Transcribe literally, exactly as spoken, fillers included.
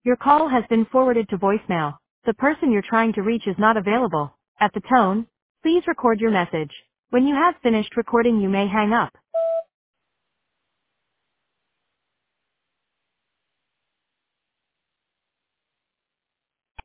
Your call has been forwarded to voicemail. The person you're trying to reach is not available. At the tone, please record your message. When you have finished recording, you may hang up.